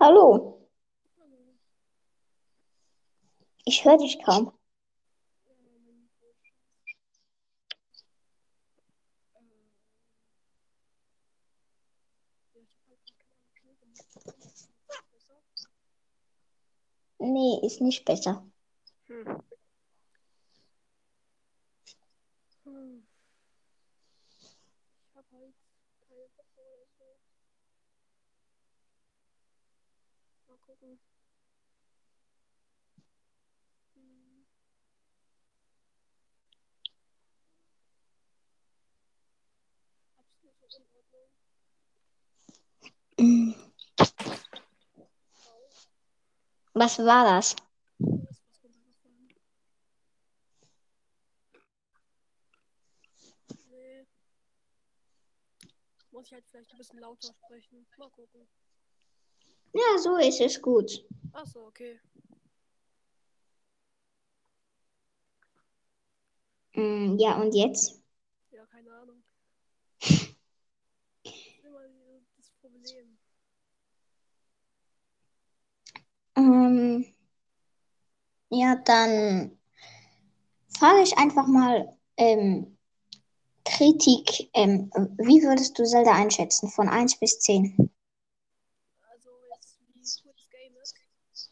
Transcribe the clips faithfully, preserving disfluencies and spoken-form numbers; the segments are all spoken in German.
Hallo, Hallo. ich höre dich kaum. Ja, mein Mikro ist scheiße. Ähm, ja, ich habe halt gerade keine Ahnung Schnee gemacht bekommen. Jetzt ist besser. Nee, ist nicht besser. Hm. Hm. Ich habe halt keine Woche oder so. Mal gucken. Hm. Absolut in Ordnung. Mm, Au. Was war das? Da ist was runtergefallen. Nee. Muss ich halt vielleicht ein bisschen lauter sprechen. Mal gucken. Ja, so ist es gut. Achso, okay. Mm, ja, und jetzt? Ja, keine Ahnung. Das ist immer die- das Problem. Ähm, ja, dann frage ich einfach mal ähm, Kritik. Ähm, wie würdest du Zelda einschätzen? Von eins bis zehn? Also jetzt, wie cool das Game ist.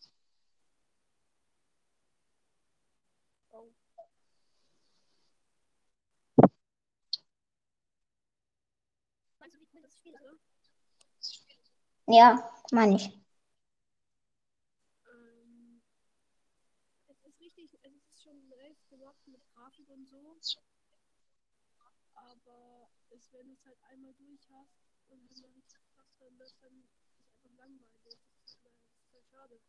Oh. Meinst du, wie cool das Spiel ist, oder? Ja, meine ich. Ähm, Es ist richtig, also es ist schon nice gemacht mit Grafik und so, aber es, wenn du es halt einmal durch hast und halt mal richtig krass drin bist, dann ist es einfach langweilig. Das ist halt, mal, das ist halt schade.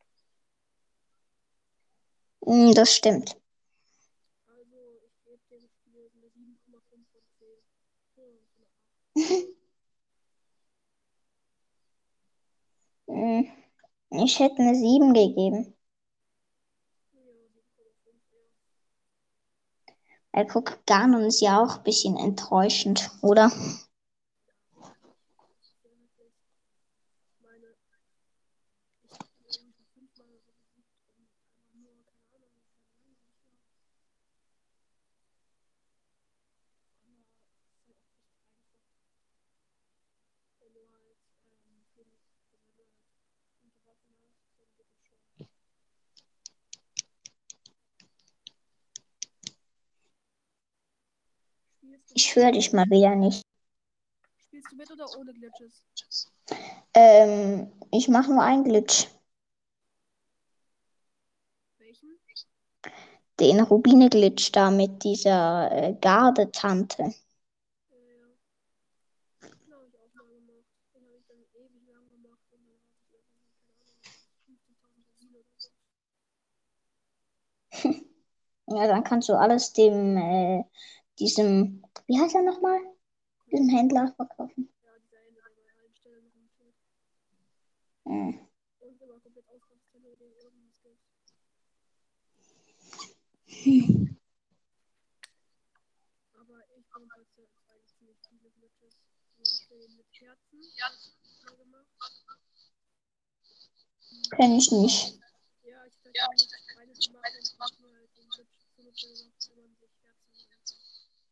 Mm, das stimmt. Also ich gebe dem Spiel eine sieben Komma fünf von zehn. Hm, so eine acht. Mm, ich hätte eine sieben gegeben. Ja, sieben Komma fünf eher. Weil guck, Ganon ist ja auch ein bisschen enttäuschend, oder? Ja, eigentlich. Das ist ja wirklich, ich meine, ich habe ihn irgendwie schon fünfmal oder so besiegt und einfach nur, keine Ahnung, das ist halt langweilig war. Aber es ist halt auch echt einfach. Wenn du halt ähm, viel, also wenn du halt gute Waffen hast, dann geht es schon. Spielst du mit Ich oder höre ohne dich mal Glitches? wieder nicht. Spielst du mit oder ohne Glitches? Ähm, ich mache nur einen Glitch. Welchen? Den Rubine-Glitch da mit dieser äh, Gardetante. Äh, ja, den habe ich auch mal gemacht. Den habe ich dann ewig lang gemacht und dann hatte ich irgendwie, keine Ahnung, fünfzehntausend Rubine oder so. Ja, dann kannst du alles dem, äh, diesem, wie heißt er nochmal? Diesem Kollege. Händler verkaufen. Ja, dieser Ende, der bei allen Stellen rumsteht. Hm. Und immer komplett ausrastet, wenn du dir irgendwas gibt. Aber ich benutze jetzt eigentlich ziemlich viele Glitches. Zum Beispiel mit Herzen habe ich mal gemacht. Kenn ich nicht. Ja, ich hatte halt keine Lust, Beine zu machen und dann habe ich mir halt den Glitch zunutze gemacht, wo man sich Herzen holen kann.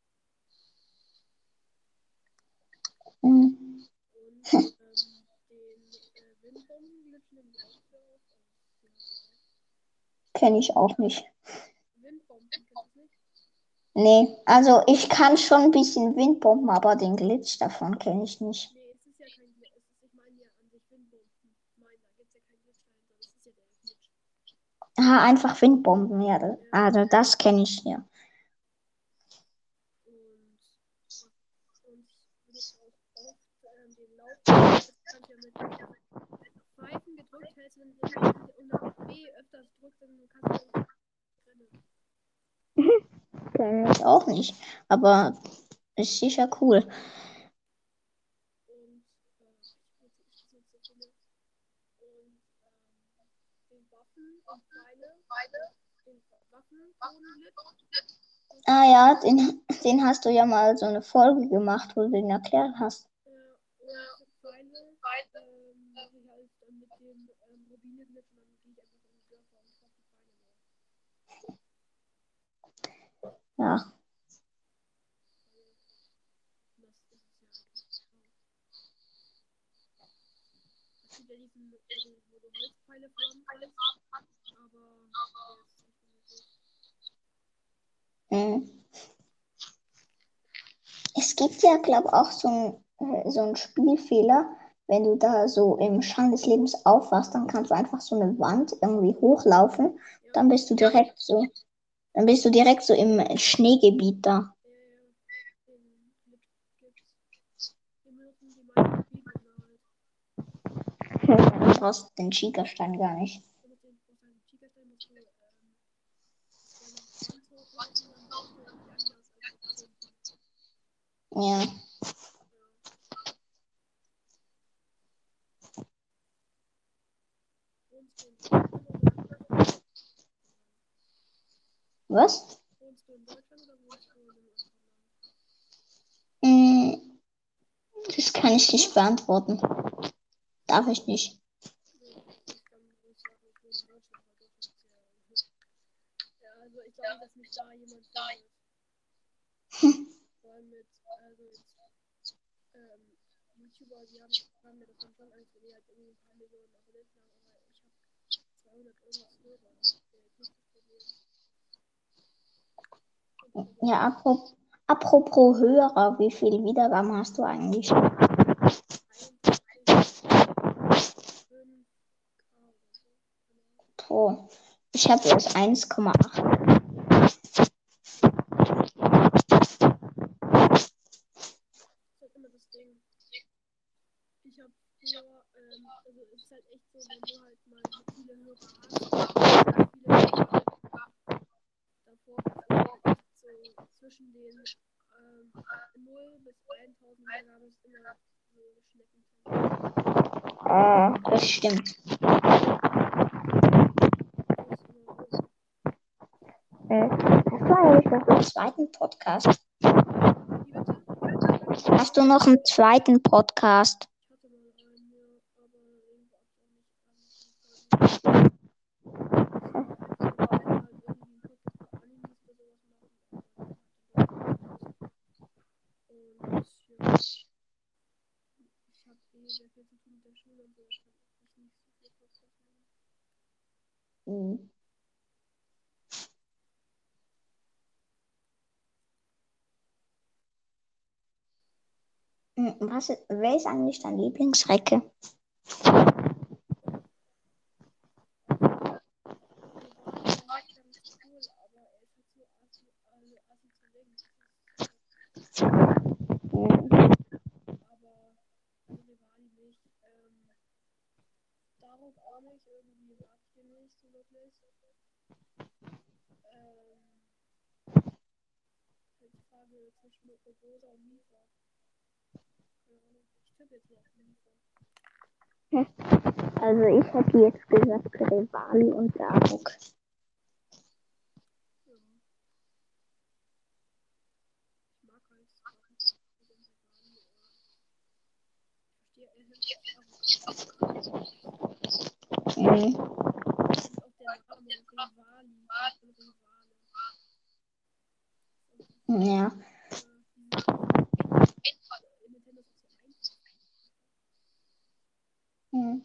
Hm. Und ähm, den äh, Windbomben-Glitch nehme ich auch sehr oft. Also, ja, sehr oft. Kenn ich auch nicht. Windbomben, kennst du das nicht? Nee, also ich kann schon ein bisschen Windbomben, aber den Glitch davon kenne ich nicht. Nee, es ist ja kein Glitch. Es ist, ich meine ja an sich Windbomben. Ich meine, da gibt es ja keinen Glitch dahinter. Das ist ja der Glitch. Ah, einfach Windbomben, ja. das- Ja. Also das kenne ich ja. Und, und ich benutze auch oft ähm, den Laubglitch. Das kannst du ja mit Pfeifen gedrückt hältst und dann immer und, und nach B öfters drückst, dann kannst du dann rennen. Kenne ich auch nicht. Aber ist sicher cool. Und äh, ich benutze, ich benutze so viele. Und ähm, den Waffen und Pfeile, den, den Waffenboden-Glitch. Ah ja, den, den hast du ja mal so eine Folge gemacht, wo du den erklärt hast. Äh, und Pfeile ähm, mache ich halt dann mit dem ähm, Robineglitch und dann gehe ich einfach in die Dörfer und kaufe die Beine mehr. Ja. Weil das ist es ja eigentlich auch. Es gibt ja diesen, wo du, wo du Holzpfeile farmen kannst, aber der ist nicht unnötig. Mhm. Es gibt ja, glaube ich, auch so ein, äh, so ein Spielfehler. Wenn du da so im Schein des Lebens aufwachst, dann kannst du einfach so eine Wand irgendwie hochlaufen. Ja, Dann bist du direkt so, dann bist du direkt so im Schneegebiet da. ja, ja. Den Glitch gibt's. Den benutzen die meisten Speedrunner halt. Du brauchst den Chica-Stein gar nicht. Du musst den, brauchst einen Chica-Stein, musst du ähm, zwei noch ganz hochlaufen, dann brauchst du irgendwie anders als auf Pumpen. Ja. Ja. Wohnst du in Deutschland oder wohnst du in Was? Wohnst du in Deutschland oder wohnst du in einem anderen Land? Mm, das kann ich nicht beantworten. Darf ich nicht. Nee, ich kann ruhig sagen, ich wohne in Deutschland, weil Deutschland ist ja. Ja, also ich glaube nicht, dass mich da jemand findet. Vor allem mit, also jetzt, ähm, YouTuber, die haben, haben mir davon schon Angst, wenn die halt irgendwie ein paar Millionen Abonnenten haben, aber ich habe zweihundert irgendwas Hörer. Das wäre jetzt nicht das Problem. Und das Problem Ja, ist apropos, apropos Hörer, wie viele Wiedergaben hast du eigentlich? einundvierzig Komma fünf K oder so. Keine Ahnung. Pro. Ich habe jetzt eins Komma acht. Das ist halt immer das Ding. Ich habe früher, ähm, also es ist halt echt so, wenn du halt mal viele Hörer hast, nicht viele Wiedergaben, davor war es irgendwie echt so zwischen den ähm, null bis tausend Wiedergaben ist immer so Schneckentempo. Ah, das stimmt. Das ist immer so. Äh, hast du eigentlich noch einen zweiten Podcast? Wie bitte? Ich war gerade Hast du abgehakt. noch einen zweiten Podcast? Ich hatte mal einen, ja, aber irgendwie war ich auch nicht ähm, so voll gut drin. Das war einfach nur, ich wollte halt irgendwie einen Podcast über Animes oder sowas machen, aber der hat dann doch nicht gepasst. Und ja, ich habe eh sehr viel zu tun mit der Schule und so, da kann ich nicht so viel Podcast machen. Hm. Hm, Was, wer ist eigentlich dein Lieblingsrecke? Also, Rivali, der ist ganz cool, aber er ist halt so assi, also assi zu links. Das ist Hm. aber, also Rivali nicht. Ähm, Daruk auch nicht, irgendwie mag ich den nicht so wirklich. Ähm, halt die Frage zwischen Robosa und Mifa. Keine Ahnung. Ich tippe jetzt mal auf Mifa. Also ich hätte jetzt gesagt Revali und Daruk. Ja, ich mag halt Daruk und den Rivali. Äh, ich verstehe ehrlich gesagt Daruk gar nicht. Hm. Und auch der Name Rivali kommt von Rivale. Und Ja. äh, die sind alle so einfach. Äh, Nintendo ist auch so einfach. Hm.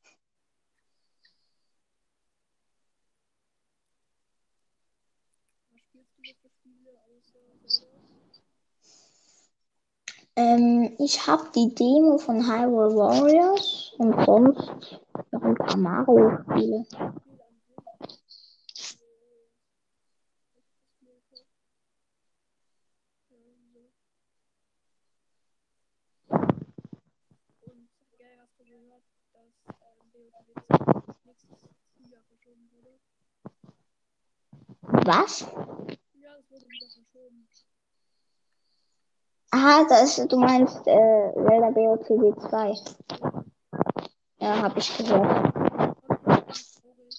Was spielst du so für Spiele außer Zelda? Ähm, ich habe die Demo von Hyrule Warriors und sonst noch ein paar Mario-Spiele. Das Spiel an sich. Also, was ist das Spiel gekauft? Ja, so. Und geil, hast du gehört, dass ähm, B O T W zwei auf nächstes Frühjahr verschoben wurde? Was? Ja, es wurde wieder verschoben. Aha, das, du meinst äh, Zelda B O T W zwei. Ja, Ja, habe ich gehört. fand ich irgendwie ganz traurig.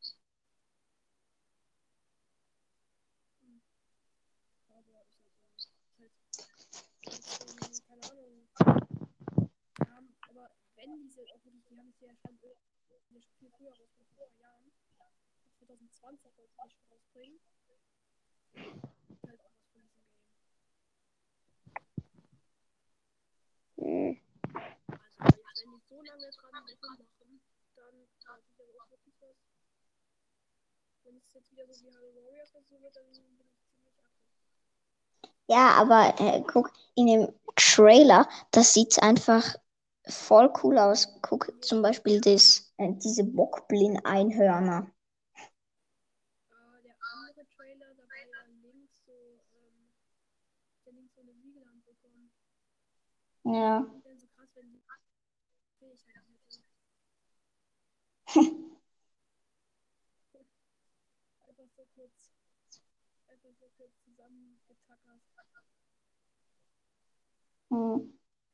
Hm, aber ist halt so. Ist halt jetzt irgendwie, keine Ahnung. Die haben, aber wenn diese auch wirklich, die haben es ja schon. ja schon viel früher rausbringen, vor ein paar Jahren. zwanzig zwanzig wollten die schon rausbringen. Halt auch was von diesem Game. Hm. Also, jetzt, wenn die so lange dran rummachen, dann warte ich aber auch wirklich was. Wenn es jetzt wieder so wie Halo Warriors oder so wird, dann bin ich ziemlich aktiv. Ja, aber äh, guck, in dem Trailer, das sieht einfach voll cool aus. Guck Ja. zum Beispiel das, äh, diese Bockblin-Einhörner. Äh, der andere Trailer, da war ja links so, ähm, der links so eine Siegelhand bekommen. Ja. Wäre so krass, wenn die Fähigkeiten hätte. Einfach so kurz, einfach so kurz zusammengetackert. Hm.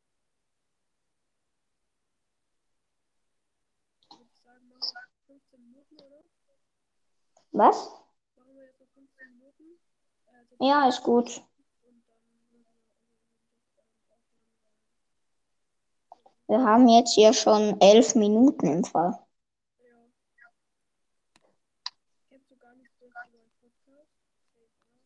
Würde ich sagen, machen wir fünfzehn Minuten, oder? Was? Machen wir jetzt noch fünfzehn Minuten. Äh, so Ja, ist gut. und dann würden wir irgendwie das dann aufhören, weil. Wir haben jetzt hier schon elf Minuten im Fall. Ja. Kennst du gar nicht Breath of the Wild Podcast? Nee, oder?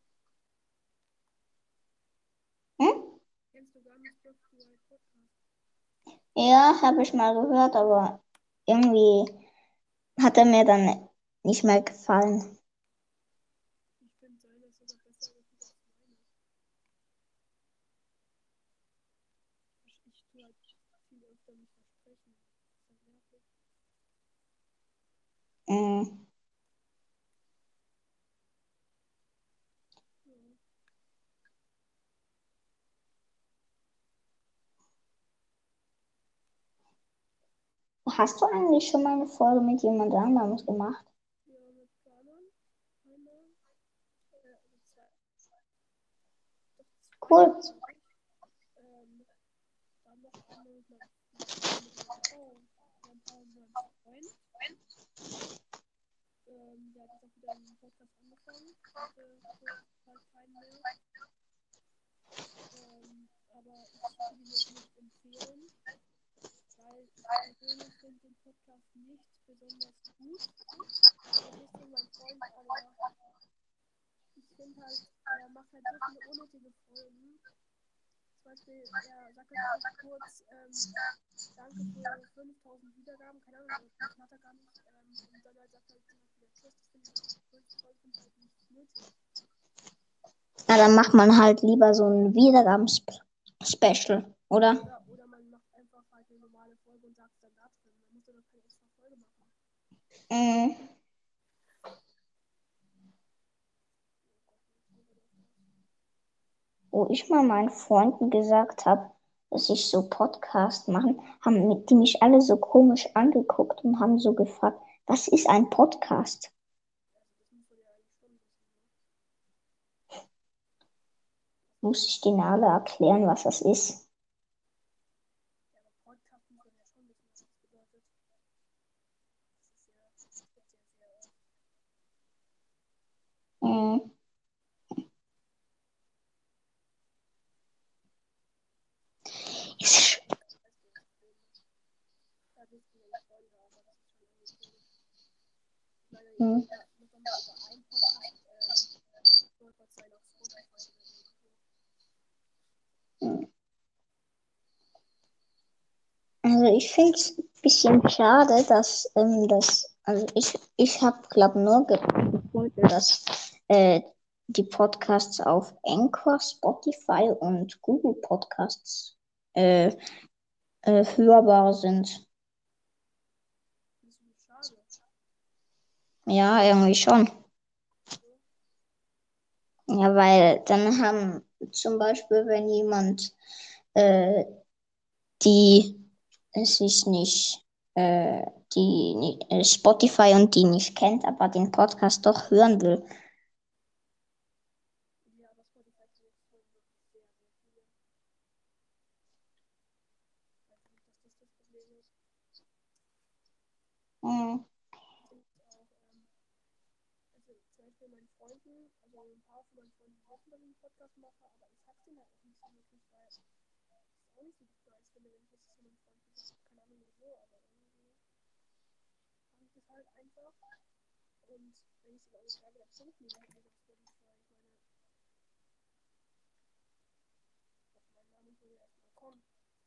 Hm? Kennst du gar nicht Breath of the Wild Podcast? Ja, habe ich mal gehört, aber irgendwie hat er mir dann nicht mehr gefallen. Ich finde seine sogar besser gefühlt als meine. Ich, ich tue halt viel öfter mich versprechen. Das ist halt nervig. Hm. Ja. Hast du eigentlich schon mal eine Folge mit jemand anderem gemacht? Ja, mit Kanon einmal. Äh, also zwei, doch zweimal, Cool. glaube ich. Ähm, dann noch einmal mit meinem, äh, mit meinem, oh, meinem Paar und meinem Freund. Ähm, der hat jetzt auch wieder einen Podcast angefangen. Hatte kurz halt keinen mehr. Ähm, aber ich würde ihn jetzt nicht empfehlen, weil ich persönlich finde den Podcast nicht besonders gut. Das ist so mein Freund, aber ich finde halt, er macht halt so viele unnötige Folgen. Zum Beispiel, er sagt halt einfach kurz, ähm, danke für fünftausend Wiedergaben, keine Ahnung, so viel hat er gar nicht. Ähm, und dann halt sagt er halt direkt wieder Tschüss, das finde ich halt, solche Folgen finde ich halt nicht nötig. Na, dann macht man halt lieber so ein Wiedergaben-Special, oder? Oder, oder man macht einfach halt eine normale Folge und sagt es dann da drin. Man muss dann doch keine extra Folge machen. Mhm. Wo ich mal meinen Freunden gesagt habe, dass ich so Podcast machen, haben mit- die mich alle so komisch angeguckt und haben so gefragt, was ist ein Podcast? Also das muss man ja eigentlich schon wissen. Ne? Muss ich denen alle erklären, was das ist? Ja, aber Podcast muss man ja schon wissen, was das bedeutet. Das ist ja, das gibt ja sehr oft. Mhm. Ist- Weißt du, das Problem ist. Da wissen wir Freunde, aber das ist schon irgendwie komisch. Ich meine, jetzt mhm. muss er, muss er mal über einen Podcast ähm, stolpert sein auf Spotify oder irgendwo. Also ich finde es ein bisschen schade, dass ähm, das, also ich, ich habe, glaube nur ge- gefunden, dass äh, die Podcasts auf Anchor, Spotify und Google Podcasts äh, äh, hörbar sind. Das ist irgendwie schade. Ja, irgendwie schon. Wieso? Ja, weil dann haben zum Beispiel, wenn jemand äh, die es ist nicht äh, die ni- äh, Spotify und die nicht kennt, aber den Podcast doch hören will. Ja, aber Spotify kann jetzt schon wirklich sehr, sehr viele. Ich weiß nicht, dass das das Problem ist. Hm. Ich denke auch, ähm, also zum Beispiel meinen Freunden, also ein paar von meinen Freunden wissen, dass ich einen Podcast mache, aber ich sag's denen halt auch nicht so wirklich, weil ich es auch nicht so nice finde, wenn ich das zu meinem Freund gesagt habe. Keine Ahnung wieso, aber irgendwie es halt einfach. Und wenn ich sogar nicht wieder finden würde, auf Spotify, ich meine, mein Name würde erstmal kommen.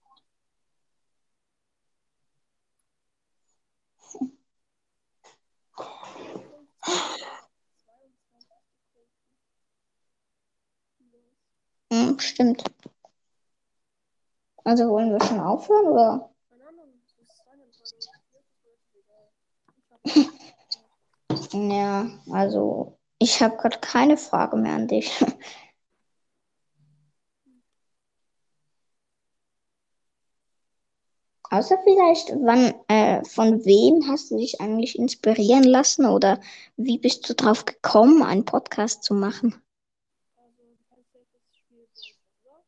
fünfzehn Uhr zweiundzwanzig Sekunden. Los. Hm, stimmt. Also wollen wir schon aufhören, oder? Keine Ahnung, das ist deine Entscheidung. Mir ist das relativ egal. Ich habe jetzt Zeit. Ja, also ich habe gerade keine Frage mehr an dich. Außer vielleicht, wann, äh, von wem hast du dich eigentlich inspirieren lassen oder wie bist du drauf gekommen, einen Podcast zu machen? Also, du kannst jetzt das Spiel Brawl oder?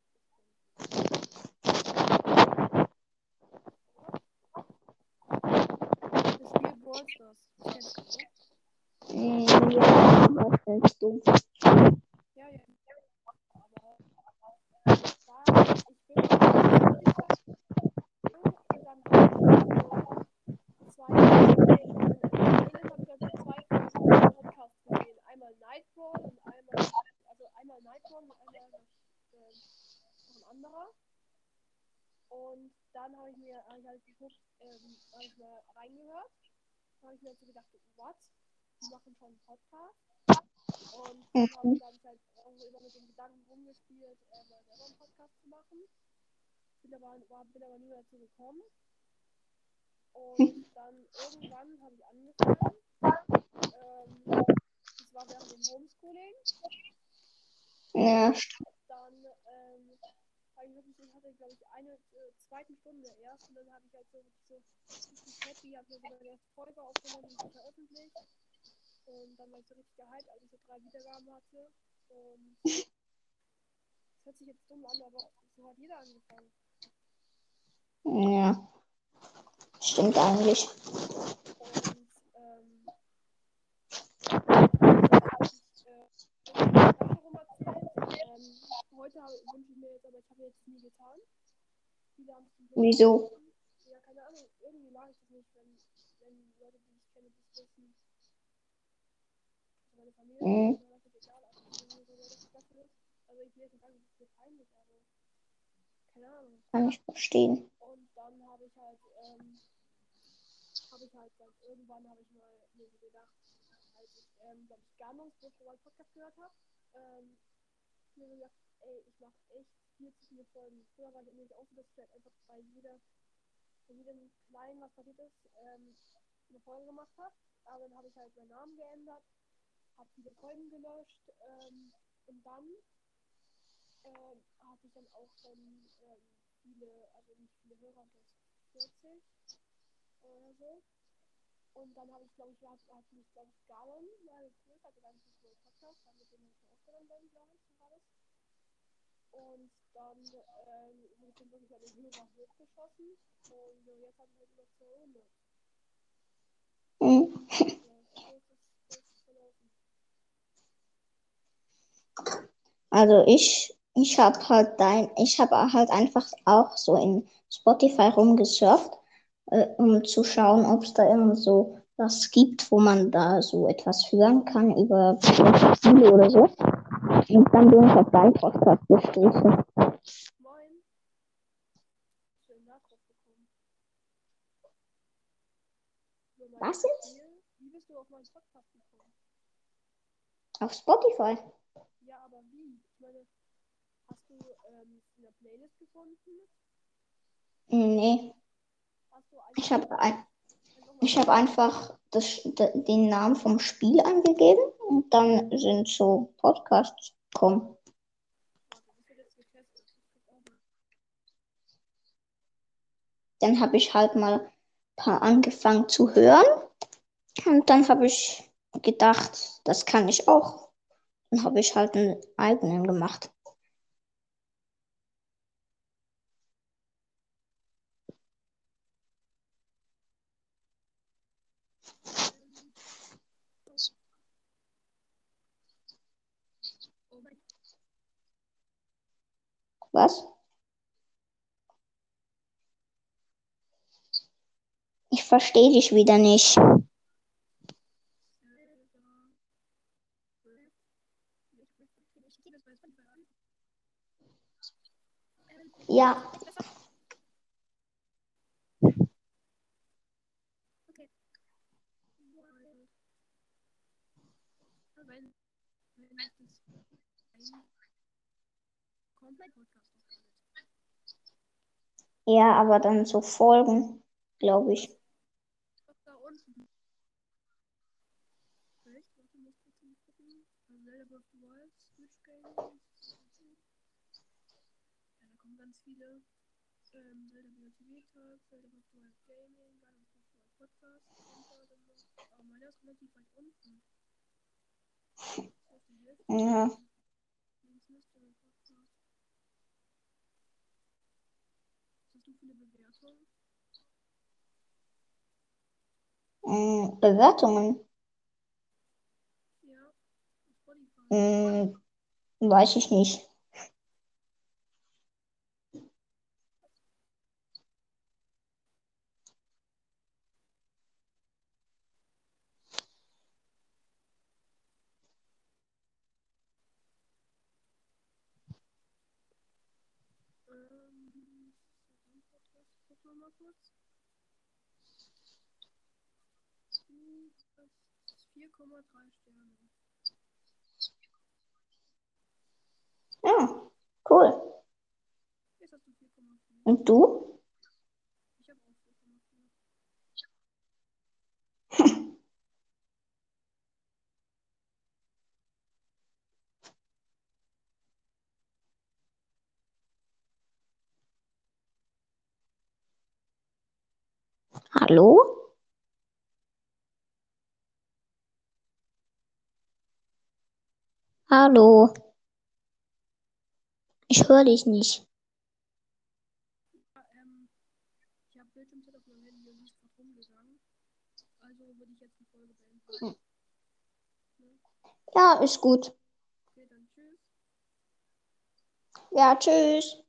Das Spiel Brawl Stars. Das kennst du, oder? Hm, ja, was denkst du? Ja, ja. Aber da, ich bin auf Spotify und dann habe ich halt so zwei Folgen von äh, der Playlist habe ich halt so zwei Folgen von einem Podcast gesehen. Einmal Nightcrawl und einmal, also einmal Nightcrawl und einmal noch, äh, noch ein anderer. Und dann habe ich mir hab ich halt geguckt, ähm, habe ich mal reingehört. Dann habe ich mir halt so gedacht, what? Die machen schon einen Podcast. Und dann habe ich, hab ich halt irgendwo immer mit dem Gedanken rumgespielt, äh, mal selber einen Podcast zu machen. Bin aber, war, bin aber nie dazu gekommen. Und dann irgendwann habe ich angefangen. Ähm, das war während dem Homeschooling. Ja, Und st- dann ähm, habe ich wirklich, ich hatte glaube ich eine äh, zweite Stunde erst und dann habe ich halt so wirklich so richtig happy, habe mir sogar eine erste Folge aufgenommen und die veröffentlicht. Und dann war ich so richtig gehypt, als ich so drei Wiedergaben hatte. Und das hört sich jetzt dumm an, aber so hat jeder angefangen. ja, stimmt eigentlich. Und ähm, dann habe ich wirklich äh, irgendwann meiner Klasse rum erzählt. Ähm, heute wünsche ich mir jetzt, aber ich habe jetzt nie getan. Viele haben es zum Glück schon Wieso? getan. Ja, keine Ahnung, irgendwie mag ich das nicht, wenn, wenn Leute, die ich kenne, das wissen. Also meine Familie ist Hm, mir relativ egal, aber das ist irgendwie so relativ dafür. Also ich will jetzt nicht sagen, das ist mir peinlich, aber keine Ahnung. kann ich verstehen. Und dann habe ich halt, ähm, habe ich halt dann irgendwann habe ich mal mir so gedacht, als ich, ähm, glaube ich, Garnungsbuch oder Podcast gehört habe, ähm, mir so gedacht, ey, ich mache echt viel zu viele Folgen. Früher war ich nämlich auch so, dass ich halt einfach bei jeder, bei jedem Kleinen, was passiert ist, ähm, eine Folge gemacht habe. Aber dann habe ich halt meinen Namen geändert, habe viele Folgen gelöscht ähm, und dann ähm, hatte ich dann auch schon ähm, viele, also nicht viele Hörer, das vierzig oder so. Und dann habe ich, glaube ich, hat, hat mich, glaube ich, Garen mal gegrüßt, also ganz nicht nur Podcast, dann mit dem ich aufgenommen bin, glaube ich, war das. Und dann ähm, bin ich dann wirklich an den Hörer hochgeschossen und äh, jetzt habe ich halt über zweihundert. Hm. Ja, so ist es, so ist es verlaufen. Also ich, ich habe halt dein, ich habe halt einfach auch so in Spotify rumgesurft, äh, um zu schauen, ob es da irgend so was gibt, wo man da so etwas hören kann über Spiele oder so. Und dann bin ich auf deinen Podcast gestoßen. Moin, schönen Nachricht bekommen. Über mein Was jetzt? Profil. Wie bist du auf meinen Podcast gekommen? Auf Spotify? Ja, aber wie? Ich meine, hast du ähm, in der Playlist gefunden? Nee, Hast du ich einfach habe mal, ein, einfach mal ich hab gegoogelt? einfach das, de- den Namen vom Spiel angegeben und dann sind so Podcasts gekommen. Warte, das wird jetzt getestet. Ich guck auch mal. Dann habe ich halt mal paar angefangen zu hören und dann habe ich gedacht, das kann ich auch. Dann habe ich halt einen eigenen gemacht. Ähm, oh, oh mein Was? Ich verstehe dich wieder nicht. wenn, wenn ich das ein komplett Podcast noch gar nicht. Ja, aber dann so Folgen, glaube ich. Ach, da unten. Echt? Warte, muss kurz mal gucken. Also Zelda Breath of the Wild, Switch Gaming. Ja, da kommen ganz viele. Ähm, Zelda Breath of the Wild, Zelda Breath of the Wild Gaming, dann Breath of the Wild Podcast, kommt da dann noch. Aber meiner ist relativ weit unten. So auf die Hälfte Ja, unten. Links Mystery Podcast. Was hast du für eine Bewertung? mh, Bewertungen. Ja, auf Spotify. Mh, weiß ich nicht. Ähm, Podcast, gucken wir mal kurz. Du hast vier Komma drei Sterne. Ja, cool. Jetzt hast du vier Komma vier. Und du? Ich habe auch vier Komma vier. Hallo? Hallo? Ich höre dich nicht. Ja, ähm, ich habe Bildschirmzeit auf meinem Handy und die ist gerade rumgegangen. Also würde ich jetzt die Folge beenden. Hm. Ne? Ja, ist gut. Okay, dann tschüss. Ja, tschüss.